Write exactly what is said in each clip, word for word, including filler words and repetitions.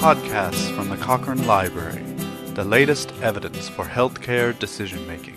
Podcasts from the Cochrane Library, the latest evidence for healthcare decision-making.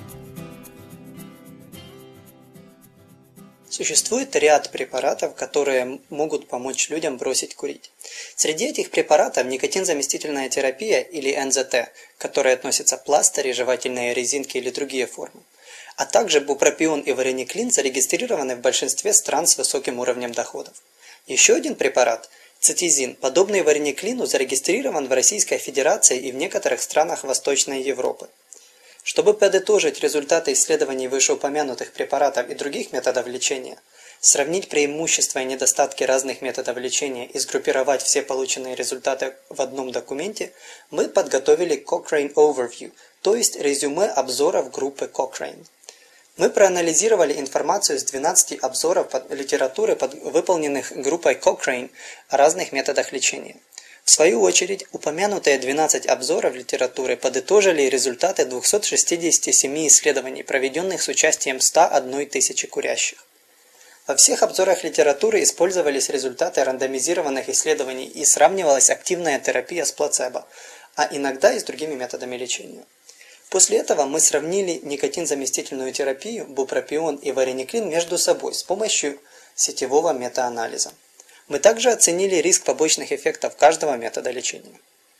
Существует ряд препаратов, которые могут помочь людям бросить курить. Среди этих препаратов никотинзаместительная терапия или эн зэ тэ, к которой относятся пластыри, жевательные резинки или другие формы, а также бупропион и варениклин зарегистрированы в большинстве стран с высоким уровнем доходов. Еще один препарат – цитизин, подобный варениклину, зарегистрирован в Российской Федерации и в некоторых странах Восточной Европы. Чтобы подытожить результаты исследований вышеупомянутых препаратов и других методов лечения, сравнить преимущества и недостатки разных методов лечения и сгруппировать все полученные результаты в одном документе, мы подготовили Cochrane Overview, то есть резюме обзоров группы Cochrane. Мы проанализировали информацию из двенадцати обзоров литературы, выполненных группой Cochrane о разных методах лечения. В свою очередь, упомянутые двенадцать обзоров литературы подытожили результаты двухсот шестидесяти семи исследований, проведенных с участием ста одной тысячи курящих. Во всех обзорах литературы использовались результаты рандомизированных исследований и сравнивалась активная терапия с плацебо, а иногда и с другими методами лечения. После этого мы сравнили никотинзаместительную терапию, бупропион и варениклин между собой с помощью сетевого метаанализа. Мы также оценили риск побочных эффектов каждого метода лечения.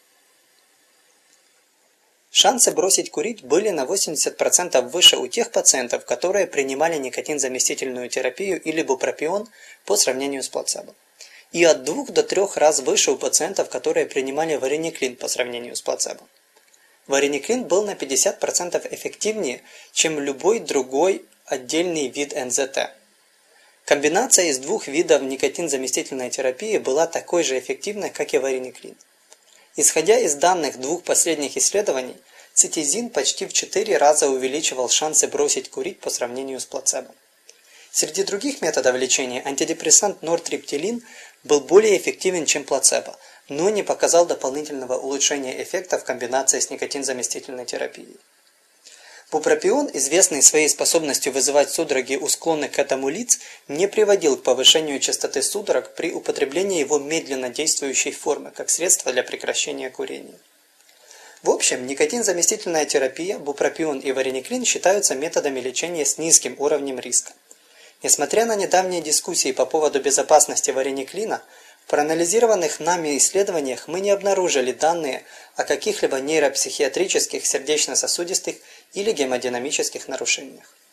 Шансы бросить курить были на восемьдесят процентов выше у тех пациентов, которые принимали никотинзаместительную терапию или бупропион по сравнению с плацебо, и от двух до трёх раз выше у пациентов, которые принимали варениклин по сравнению с плацебо. Варениклин был на пятьдесят процентов эффективнее, чем любой другой отдельный вид эн зэ тэ. Комбинация из двух видов никотинзаместительной терапии была такой же эффективной, как и варениклин. Исходя из данных двух последних исследований, цитизин почти в четыре раза увеличивал шансы бросить курить по сравнению с плацебо. Среди других методов лечения антидепрессант нортриптилин был более эффективен, чем плацебо, но не показал дополнительного улучшения эффекта в комбинации с никотинзаместительной терапией. Бупропион, известный своей способностью вызывать судороги у склонных к этому лиц, не приводил к повышению частоты судорог при употреблении его медленно действующей формы, как средство для прекращения курения. В общем, никотинзаместительная терапия, бупропион и варениклин считаются методами лечения с низким уровнем риска. Несмотря на недавние дискуссии по поводу безопасности варениклина, в проанализированных нами исследованиях мы не обнаружили данные о каких-либо нейропсихиатрических, сердечно-сосудистых или гемодинамических нарушениях.